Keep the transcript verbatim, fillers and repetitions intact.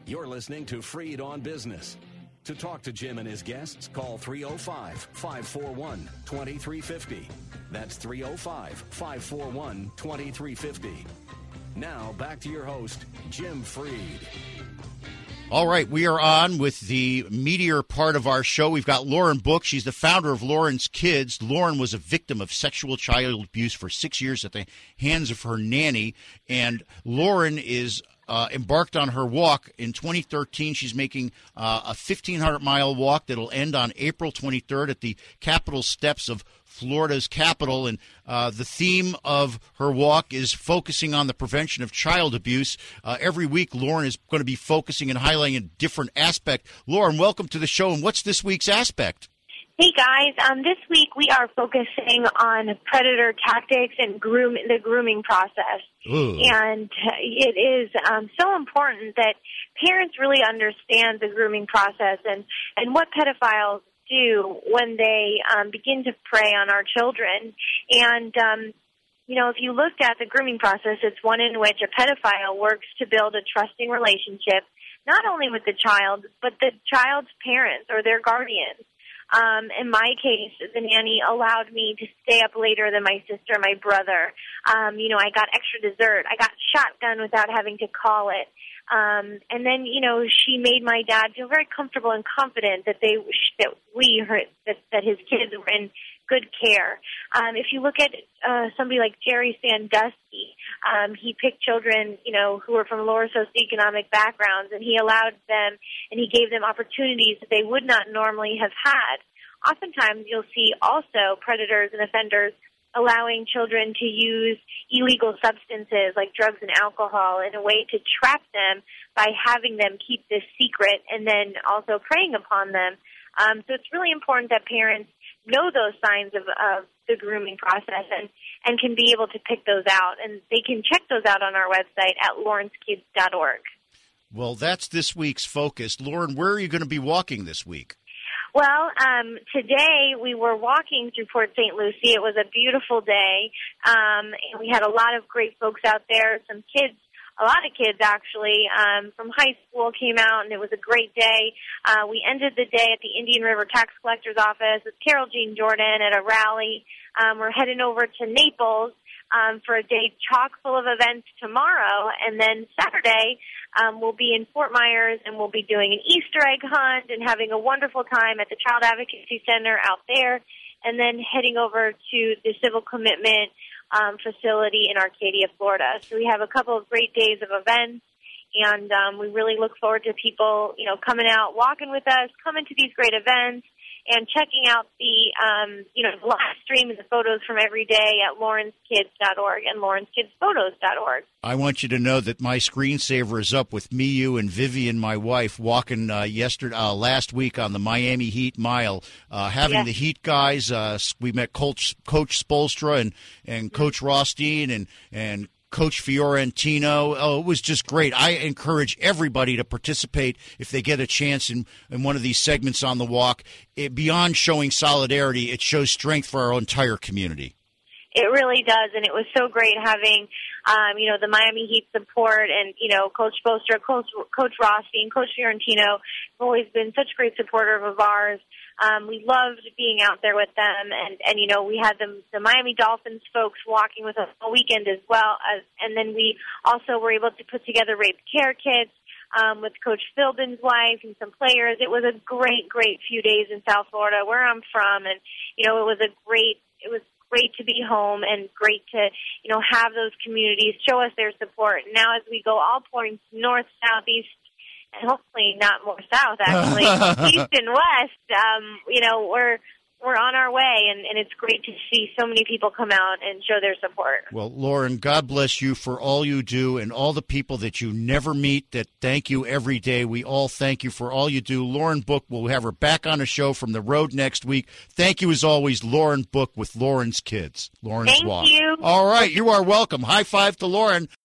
You're listening to Freed on Business. To talk to Jim and his guests, call three oh five, five four one, two three five oh. That's three oh five, five four one, two three five oh. Now, back to your host, Jim Freed. All right, we are on with the meatier part of our show. We've got Lauren Book. She's the founder of Lauren's Kids. Lauren was a victim of sexual child abuse for six years at the hands of her nanny, and Lauren is Uh, embarked on her walk in twenty thirteen. She's making uh, a fifteen hundred mile walk that'll end on April twenty-third at the Capitol steps of Florida's Capitol. And uh, the theme of her walk is focusing on the prevention of child abuse. Uh, every week, Lauren is going to be focusing and highlighting a different aspect. Lauren, welcome to the show. And what's this week's aspect? Hey guys, um, this week we are focusing on predator tactics and groom the grooming process. Ooh. And it is um, so important that parents really understand the grooming process and, and what pedophiles do when they um, begin to prey on our children. And, um, you know, if you looked at the grooming process, it's one in which a pedophile works to build a trusting relationship, not only with the child, but the child's parents or their guardians. Um, in my case, the nanny allowed me to stay up later than my sister and my brother. Um, you know, I got extra dessert. I got shotgun without having to call it. Um, and then, you know, she made my dad feel very comfortable and confident that they, that we, her, that, that his kids were in good care. Um, if you look at uh, somebody like Jerry Sandusky, um, he picked children, you know, who were from lower socioeconomic backgrounds, and he allowed them and he gave them opportunities that they would not normally have had. Oftentimes, you'll see also predators and offenders allowing children to use illegal substances like drugs and alcohol in a way to trap them by having them keep this secret and then also preying upon them. Um, so it's really important that parents know those signs of, of the grooming process and, and can be able to pick those out. And they can check those out on our website at lawrence kids dot org. Well, that's this week's focus. Lauren, where are you going to be walking this week? Well, um, today we were walking through Port Saint Lucie. It was a beautiful day, um, and we had a lot of great folks out there. Some kids, a lot of kids actually, um, from high school came out, and it was a great day. Uh, we ended the day at the Indian River Tax Collector's Office with Carol Jean Jordan at a rally. Um, we're heading over to Naples um, for a day chock full of events tomorrow, and then Saturday Um, we'll be in Fort Myers, and we'll be doing an Easter egg hunt and having a wonderful time at the Child Advocacy Center out there, and then heading over to the Civil Commitment um, facility in Arcadia, Florida. So we have a couple of great days of events, and um, we really look forward to people, you know, coming out, walking with us, coming to these great events, and checking out the, um, you know, live stream and the photos from every day at lawrence kids dot org and lawrence kids photos dot org. I want you to know that my screensaver is up with me, you, and Vivian, my wife, walking uh, yesterday, uh, last week on the Miami Heat Mile, uh, having Yes. the Heat guys. Uh, we met Coach Coach Spoelstra and, and Coach Rothstein and and Coach Fiorentino. Oh, it was just great. I encourage everybody to participate if they get a chance in, in one of these segments on the walk. It, beyond showing solidarity, it shows strength for our entire community. It really does, and it was so great having, um, you know, the Miami Heat support and, you know, Coach Spoelstra, Coach, Coach Rothstein, Coach Fiorentino have always been such great supporters of ours. Um, we loved being out there with them, and, and you know, we had the, the Miami Dolphins folks walking with us all weekend as well, as, and then we also were able to put together rape care kits um, with Coach Philbin's wife and some players. It was a great, great few days in South Florida, where I'm from, and, you know, it was a great, it was great to be home and great to, you know, have those communities show us their support. Now as we go all points north, south, east, and hopefully not more south, actually, east and west, um, you know, we're we're on our way, and, and it's great to see so many people come out and show their support. Well, Lauren, God bless you for all you do and all the people that you never meet that thank you every day. We all thank you for all you do. Lauren Book, we'll have her back on a show from the road next week. Thank you, as always, Lauren Book with Lauren's Kids. Lauren's Thank Walk. you. All right, you are welcome. High five to Lauren.